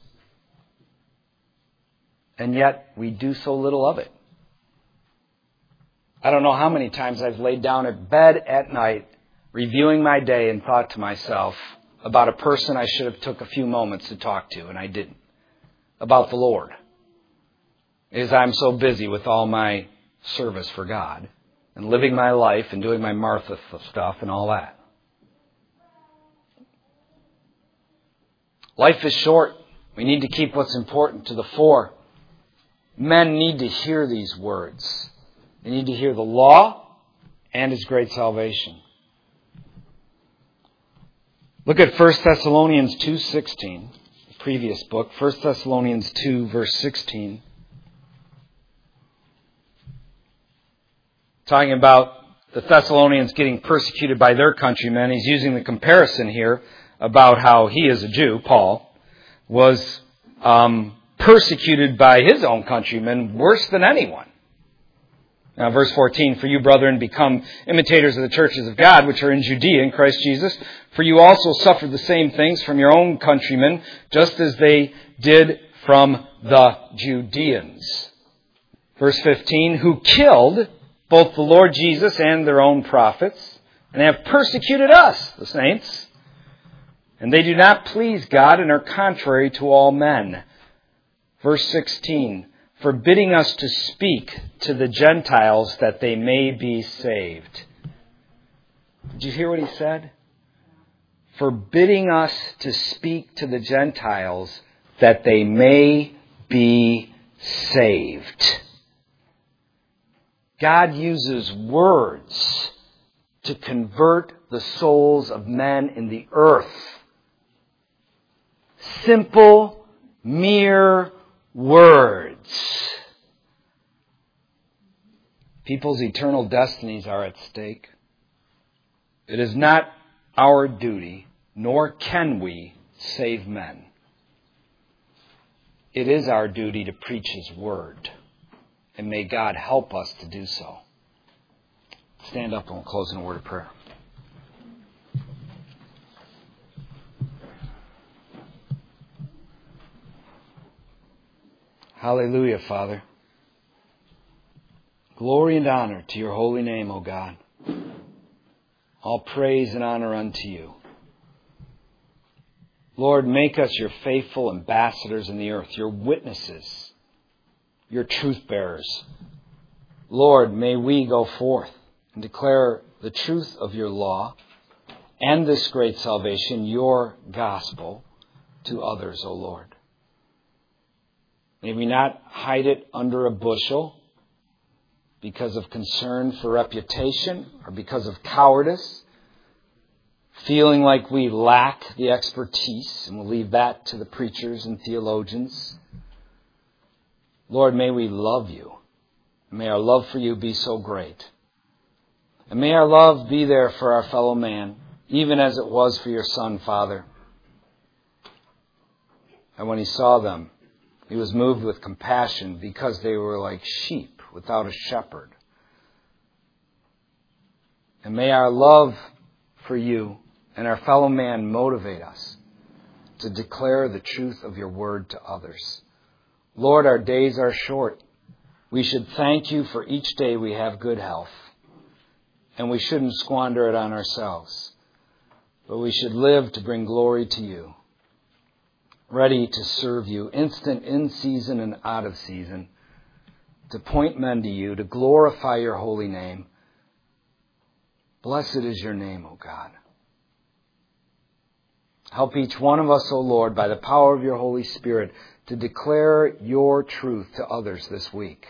And yet we do so little of it. I don't know how many times I've laid down at bed at night, reviewing my day, and thought to myself about a person I should have took a few moments to talk to, and I didn't. About the Lord. As I'm so busy with all my service for God, and living my life, and doing my Martha stuff, and all that. Life is short. We need to keep what's important to the fore. Men need to hear these words. They need to hear the law and His great salvation. Look at First Thessalonians two sixteen, the previous book. First Thessalonians two, verse sixteen. Talking about the Thessalonians getting persecuted by their countrymen. He's using the comparison here about how he, as a Jew, Paul, was um, persecuted by his own countrymen worse than anyone. Now, verse fourteen, "For you, brethren, become imitators of the churches of God, which are in Judea in Christ Jesus. For you also suffered the same things from your own countrymen, just as they did from the Judeans." Verse fifteen, "Who killed both the Lord Jesus and their own prophets, and have persecuted us," the saints. "And they do not please God and are contrary to all men." Verse sixteen, "Forbidding us to speak to the Gentiles that they may be saved." Did you hear what he said? Forbidding us to speak to the Gentiles that they may be saved. God uses words to convert the souls of men in the earth. Simple, mere words. People's eternal destinies are at stake. It is not our duty, nor can we save men. It is our duty to preach His word. And may God help us to do so. Stand up and we'll close in a word of prayer. Hallelujah, Father. Glory and honor to your holy name, O God. All praise and honor unto you. Lord, make us your faithful ambassadors in the earth, your witnesses, your truth bearers. Lord, may we go forth and declare the truth of your law and this great salvation, your gospel, to others, O Lord. May we not hide it under a bushel because of concern for reputation or because of cowardice, feeling like we lack the expertise, and we'll leave that to the preachers and theologians. Lord, may we love you. May our love for you be so great. And may our love be there for our fellow man, even as it was for your Son, Father. And when he saw them, he was moved with compassion because they were like sheep without a shepherd. And may our love for you and our fellow man motivate us to declare the truth of your word to others. Lord, our days are short. We should thank you for each day we have good health. And we shouldn't squander it on ourselves. But we should live to bring glory to you. Ready to serve you, instant in season and out of season. To point men to you, to glorify your holy name. Blessed is your name, O God. Help each one of us, O Lord, by the power of your Holy Spirit, to declare your truth to others this week.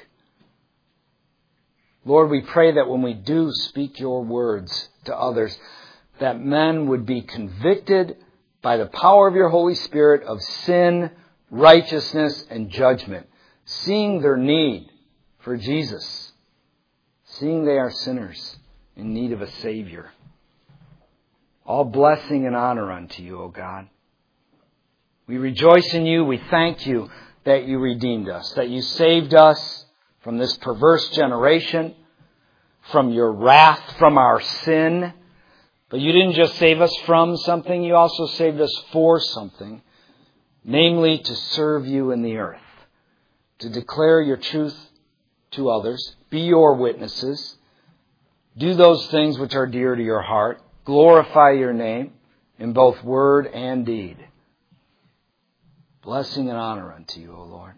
Lord, we pray that when we do speak your words to others, that men would be convicted by the power of your Holy Spirit of sin, righteousness, and judgment, seeing their need for Jesus, seeing they are sinners in need of a Savior. All blessing and honor unto you, O God. We rejoice in you. We thank you that you redeemed us, that you saved us from this perverse generation, from your wrath, from our sin. But you didn't just save us from something, you also saved us for something, namely to serve you in the earth, to declare your truth to others, be your witnesses, do those things which are dear to your heart, glorify your name in both word and deed. Blessing and honor unto you, O Lord.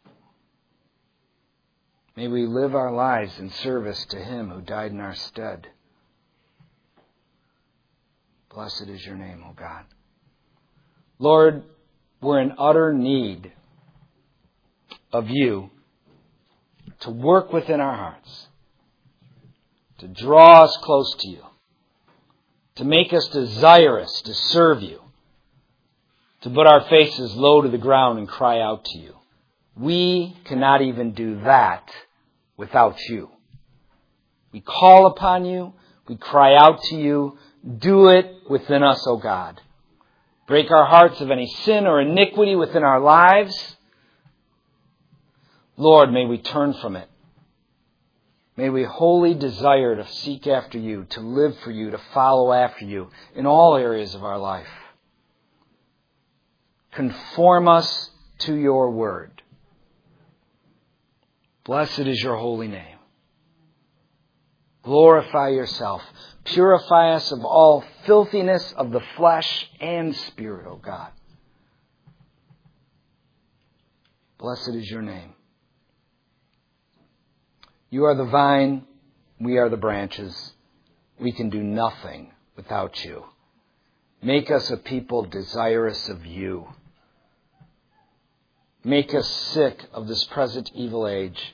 May we live our lives in service to him who died in our stead. Blessed is your name, O God. Lord, we're in utter need of you to work within our hearts, to draw us close to you, to make us desirous to serve you, to put our faces low to the ground and cry out to you. We cannot even do that without you. We call upon you. We cry out to you. Do it within us, O God. Break our hearts of any sin or iniquity within our lives. Lord, may we turn from it. May we wholly desire to seek after you, to live for you, to follow after you in all areas of our life. Conform us to your word. Blessed is your holy name. Glorify yourself. Purify us of all filthiness of the flesh and spirit, O God. Blessed is your name. You are the vine, we are the branches. We can do nothing without you. Make us a people desirous of you. Make us sick of this present evil age.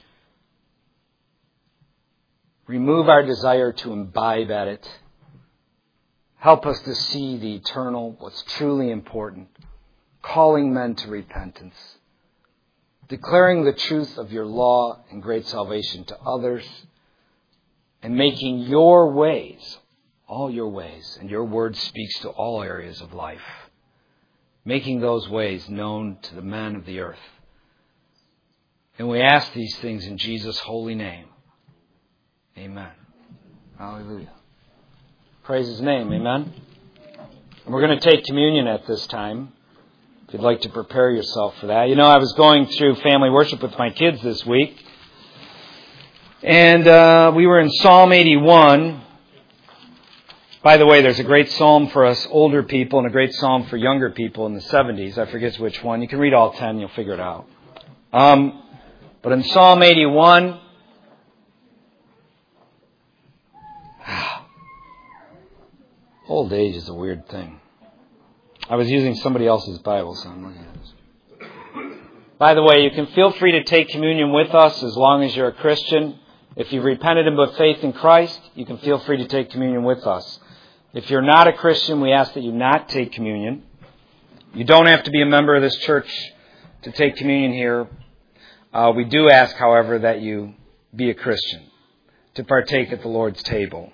Remove our desire to imbibe at it. Help us to see the eternal, what's truly important, calling men to repentance, declaring the truth of your law and great salvation to others, and making your ways, all your ways, and your word speaks to all areas of life, making those ways known to the men of the earth. And we ask these things in Jesus' holy name. Amen. Hallelujah. Praise his name. Amen. And we're going to take communion at this time. If you'd like to prepare yourself for that. You know, I was going through family worship with my kids this week. And uh, we were in Psalm eighty-one. By the way, there's a great psalm for us older people and a great psalm for younger people in the seventies. I forget which one. You can read all ten. You'll figure it out. Um, but in Psalm eighty-one... Old age is a weird thing. I was using somebody else's Bible, so I'm looking at this. By the way, you can feel free to take communion with us as long as you're a Christian. If you've repented and put faith in Christ, you can feel free to take communion with us. If you're not a Christian, we ask that you not take communion. You don't have to be a member of this church to take communion here. Uh, we do ask, however, that you be a Christian to partake at the Lord's table.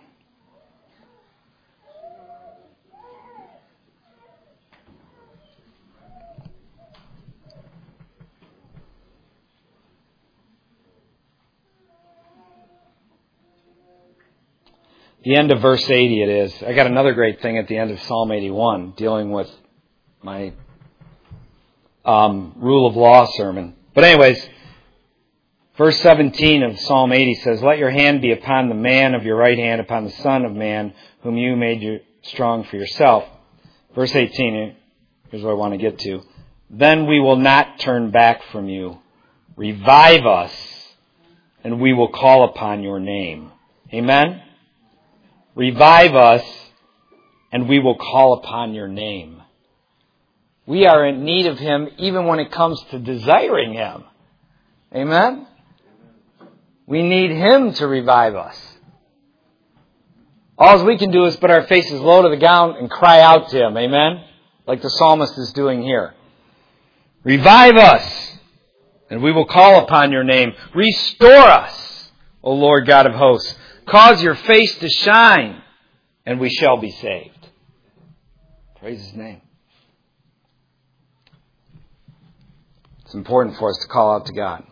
The end of verse eighty it is. I got another great thing at the end of Psalm eighty-one dealing with my um, rule of law sermon. But anyways, verse seventeen of Psalm eighty says, let your hand be upon the man of your right hand, upon the son of man, whom you made you strong for yourself. Verse eighteen, here's what I want to get to. Then we will not turn back from you. Revive us, and we will call upon your name. Amen? Revive us, and we will call upon your name. We are in need of Him even when it comes to desiring Him. Amen? We need Him to revive us. All we can do is put our faces low to the ground and cry out to Him. Amen? Like the psalmist is doing here. Revive us, and we will call upon your name. Restore us, O Lord God of hosts. Cause your face to shine, and we shall be saved. Praise His name. It's important for us to call out to God.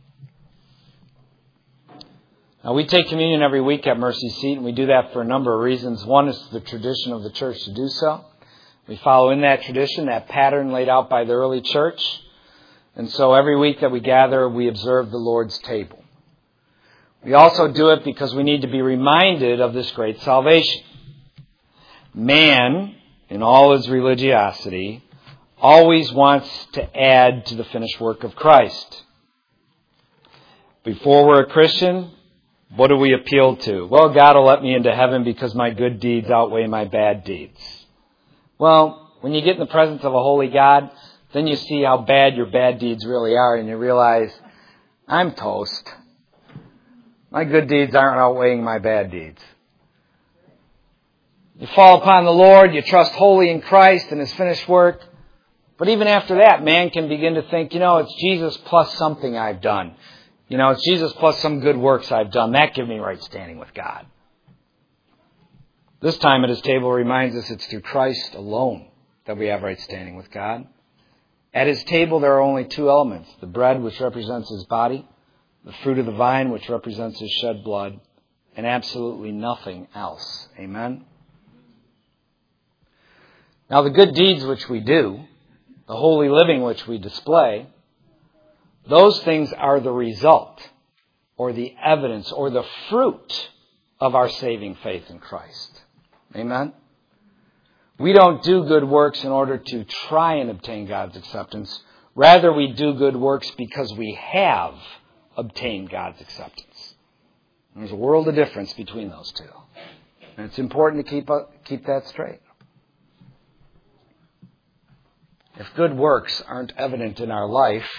Now, we take communion every week at Mercy Seat, and we do that for a number of reasons. One is the tradition of the church to do so. We follow in that tradition, that pattern laid out by the early church. And so every week that we gather, we observe the Lord's table. We also do it because we need to be reminded of this great salvation. Man, in all his religiosity, always wants to add to the finished work of Christ. Before we're a Christian, what do we appeal to? Well, God will let me into heaven because my good deeds outweigh my bad deeds. Well, when you get in the presence of a holy God, then you see how bad your bad deeds really are, and you realize, I'm toast. My good deeds aren't outweighing my bad deeds. You fall upon the Lord, you trust wholly in Christ and His finished work. But even after that, man can begin to think, you know, it's Jesus plus something I've done. You know, it's Jesus plus some good works I've done. That gives me right standing with God. This time at His table reminds us it's through Christ alone that we have right standing with God. At His table there are only two elements. The bread, which represents His body. The fruit of the vine, which represents His shed blood. And absolutely nothing else. Amen? Now the good deeds which we do, the holy living which we display, those things are the result, or the evidence, or the fruit of our saving faith in Christ. Amen? We don't do good works in order to try and obtain God's acceptance. Rather, we do good works because we have obtained God's acceptance. And there's a world of difference between those two. And it's important to keep up, keep that straight. If good works aren't evident in our life,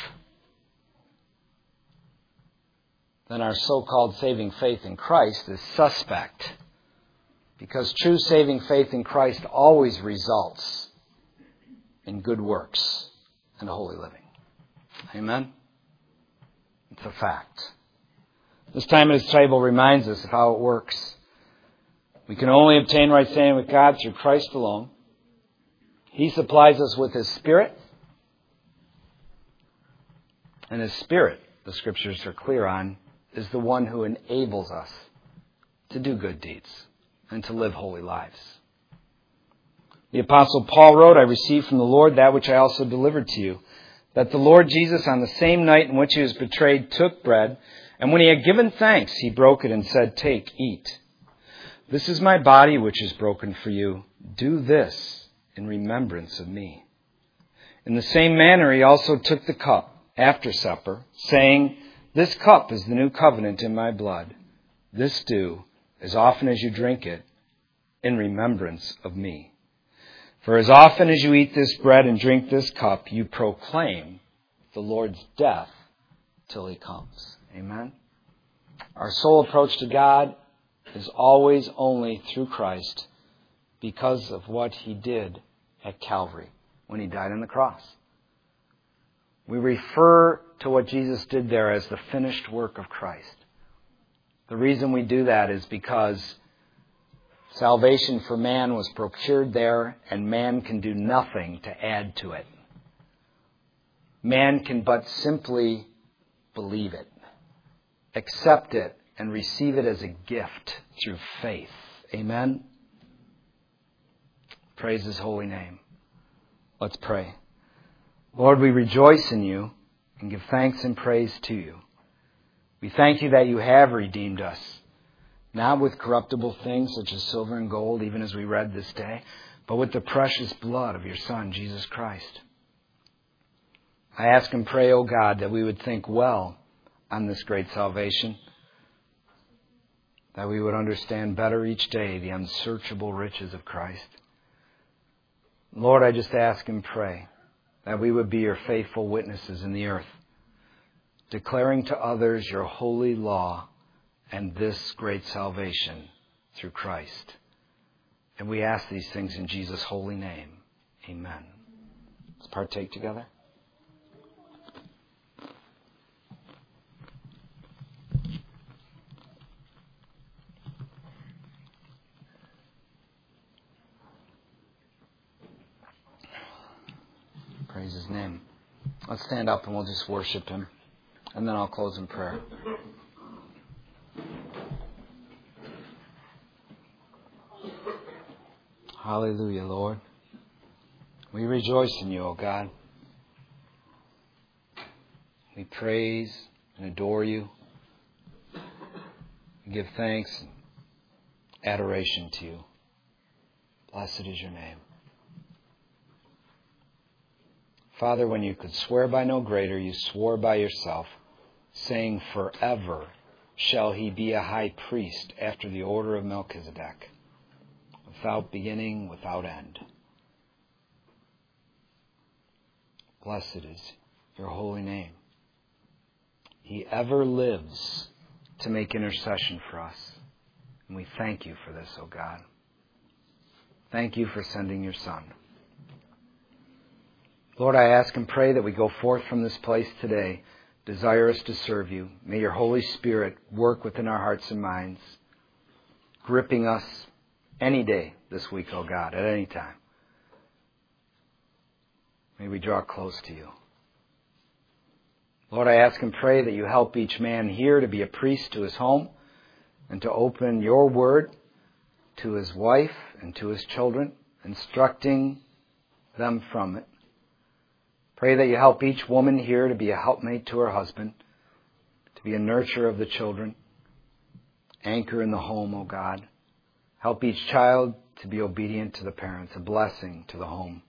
then our so-called saving faith in Christ is suspect. Because true saving faith in Christ always results in good works and holy living. Amen? It's a fact. This time at His table reminds us of how it works. We can only obtain right standing with God through Christ alone. He supplies us with His Spirit. And His Spirit, the Scriptures are clear on, is the one who enables us to do good deeds and to live holy lives. The Apostle Paul wrote, I received from the Lord that which I also delivered to you, that the Lord Jesus on the same night in which He was betrayed took bread, and when He had given thanks, He broke it and said, take, eat. This is my body which is broken for you. Do this in remembrance of me. In the same manner He also took the cup after supper, saying, this cup is the new covenant in my blood. This do, as often as you drink it, in remembrance of me. For as often as you eat this bread and drink this cup, you proclaim the Lord's death till He comes. Amen? Our sole approach to God is always only through Christ because of what He did at Calvary when He died on the cross. We refer to what Jesus did there as the finished work of Christ. The reason we do that is because salvation for man was procured there, and man can do nothing to add to it. Man can but simply believe it, accept it, and receive it as a gift through faith. Amen? Praise His holy name. Let's pray. Lord, we rejoice in You, and give thanks and praise to you. We thank you that you have redeemed us, not with corruptible things such as silver and gold, even as we read this day, but with the precious blood of your Son, Jesus Christ. I ask and pray, O God, that we would think well on this great salvation, that we would understand better each day the unsearchable riches of Christ. Lord, I just ask and pray that we would be your faithful witnesses in the earth, declaring to others your holy law and this great salvation through Christ. And we ask these things in Jesus' holy name. Amen. Let's partake together. Praise his name. Let's stand up and we'll just worship him. And then I'll close in prayer. Hallelujah, Lord. We rejoice in you, O God. We praise and adore you. We give thanks and adoration to you. Blessed is your name. Father, when you could swear by no greater, you swore by yourself, saying, forever shall he be a high priest after the order of Melchizedek, without beginning, without end. Blessed is your holy name. He ever lives to make intercession for us. And we thank you for this, O God. Thank you for sending your Son. Lord, I ask and pray that we go forth from this place today, desirous to serve you. May your Holy Spirit work within our hearts and minds, gripping us any day this week, O God, at any time. May we draw close to you. Lord, I ask and pray that you help each man here to be a priest to his home and to open your word to his wife and to his children, instructing them from it. Pray that you help each woman here to be a helpmate to her husband, to be a nurturer of the children, anchor in the home, O God. Help each child to be obedient to the parents, a blessing to the home.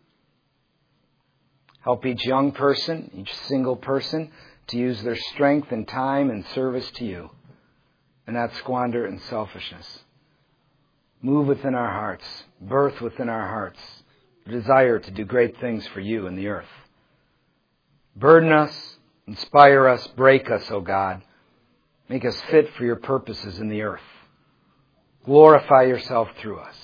Help each young person, each single person, to use their strength and time and service to you, and not squander it in selfishness. Move within our hearts, birth within our hearts, desire to do great things for you in the earth. Burden us, inspire us, break us, O God. Make us fit for your purposes in the earth. Glorify yourself through us.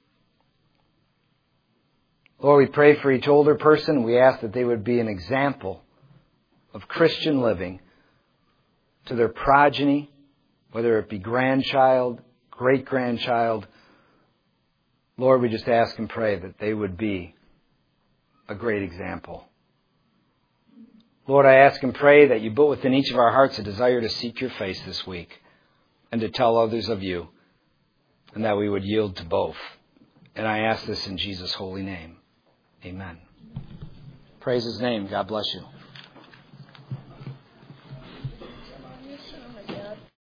Lord, we pray for each older person. We ask that they would be an example of Christian living to their progeny, whether it be grandchild, great-grandchild. Lord, we just ask and pray that they would be a great example. Lord, I ask and pray that you put within each of our hearts a desire to seek your face this week and to tell others of you, and that we would yield to both. And I ask this in Jesus' holy name. Amen. Praise his name. God bless you.